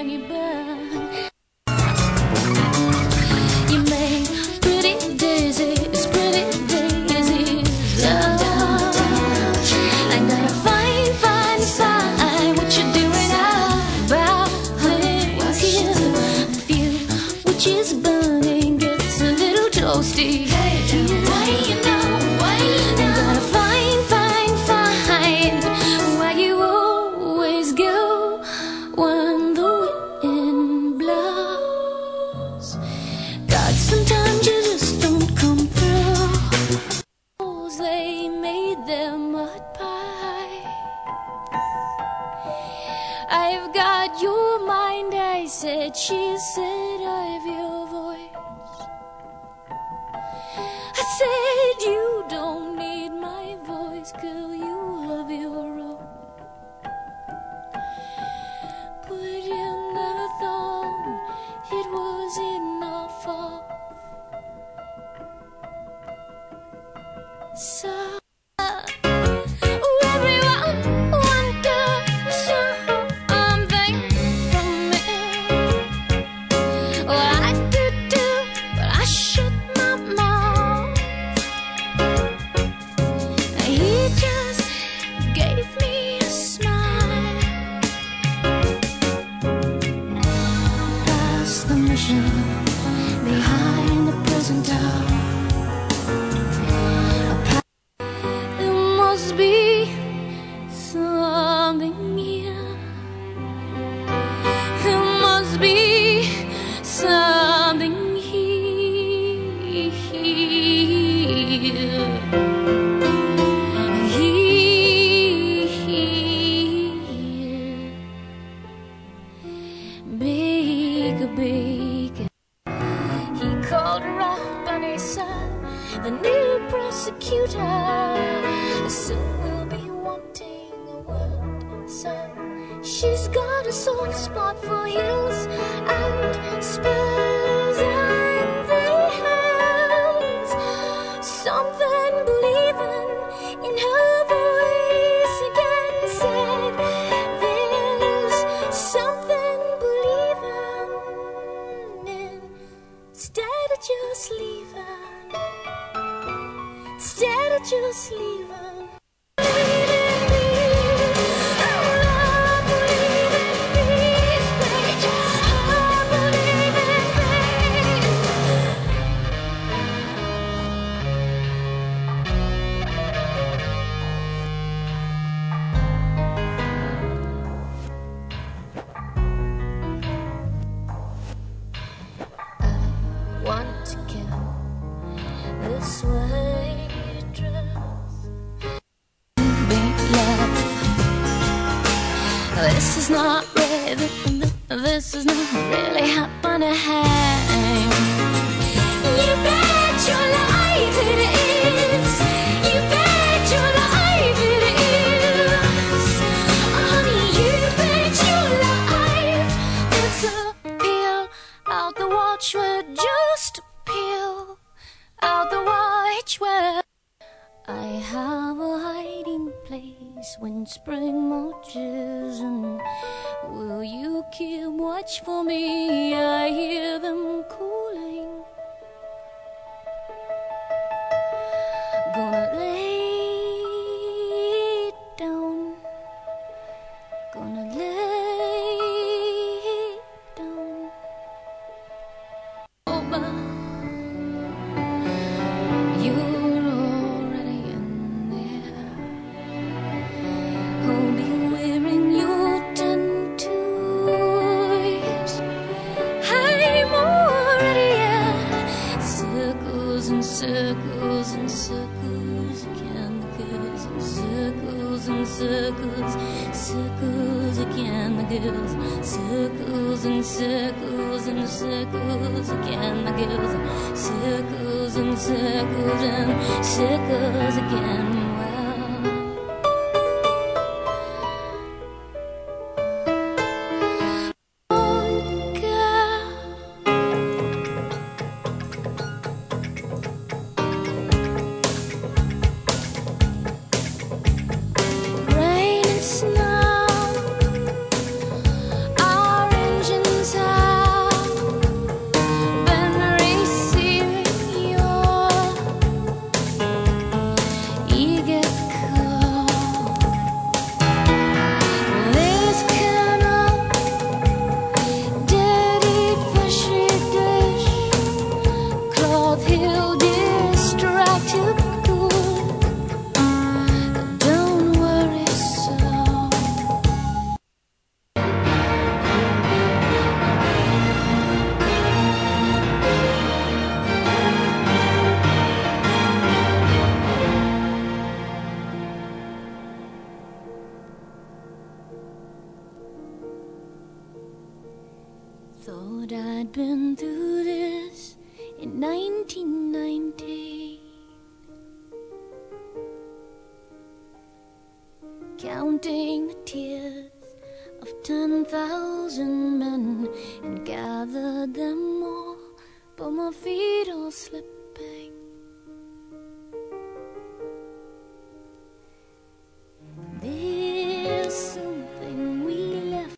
when you burn. You make pretty daisies, pretty daisies. Down, down, down. I gotta find what you're doing about this view, which is burning, gets a little toasty. Hey, what do you know? What do you know? I gotta find where you always go when the wind blows. God, sometimes you just don't come through. They made their mud pie. I've got your mind, I said, she said, I've your voice. I said, you don't need my voice, girl, you have your own. But you never thought it was enough of. So everyone wonders something from me. Well, I do, but I shut my mouth. He just gave me a smile. Past the mission, behind the prison tower. There must be something here. There must be something here. Here. Big. He called her up and he said, the new prosecutor soon will be wanting a word. So she's got a soft spot for heels and spurs and the hands. Something believing in her voice again said, there's something believing in instead of just leaving. Instead of just leaving. Want to kill this waitress. Big love. This is not really, this is not really happening. You bet your life it is. You bet your life it is. Honey, you bet your life. It's a peel out the watchword, just a peel out the watchword. I have a hiding place when spring marches, and will you keep watch for me? I hear them calling. Gonna lay down. Gonna lay down. Over. You're already in there. I'll be wearing your tattoos. I'm already at circles and circles and circles again. The girls and circles and circles, circles again. The girls, circles and circles and circles again. The girls, circles and circles and circles again. Rain and snow, our engine Thought I'd been through this in 1990. Counting the tears of 10,000 men and gathered them all, but my feet are slipping.